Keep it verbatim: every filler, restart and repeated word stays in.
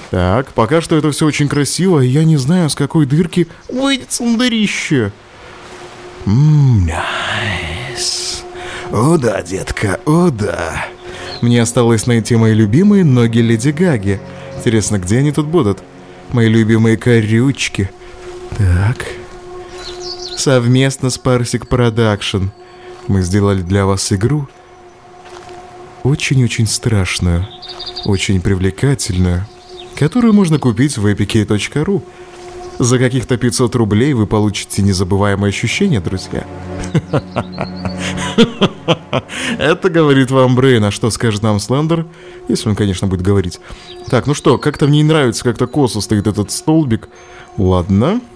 Так, пока что это все очень красиво, и я не знаю, с какой дырки выйдет слондырище. Ммм, найс. О да, детка, о да. Мне осталось найти мои любимые ноги Леди Гаги. Интересно, где они тут будут? Мои любимые корючки. Так. Совместно с Parsec Production мы сделали для вас игру очень-очень страшную, очень привлекательную, которую можно купить в эпике точка ру. За каких-то пятьсот рублей вы получите незабываемые ощущения, друзья. Это говорит вам Брейн, а что скажет нам Слендер? Если он, конечно, будет говорить. Так, ну что, как-то мне не нравится, как-то косо стоит этот столбик. Ладно.